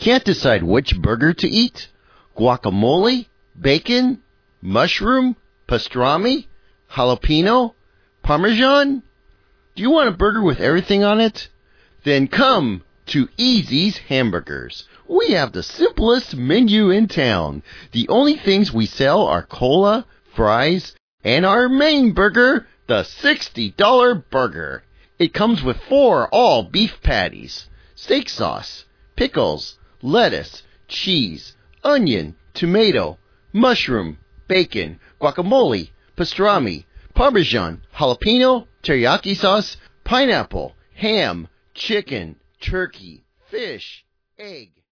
Can't decide which burger to eat? Guacamole? Bacon? Mushroom? Pastrami? Jalapeno? Parmesan? Do you want a burger with everything on it? Then come to Easy's Hamburgers. We have the simplest menu in town. The only things we sell are cola, fries, and our main burger, the $60 burger. It comes with 4 all-beef patties, steak sauce, pickles, lettuce, cheese, onion, tomato, mushroom, bacon, guacamole, pastrami, parmesan, jalapeno, teriyaki sauce, pineapple, ham, chicken, turkey, fish, egg.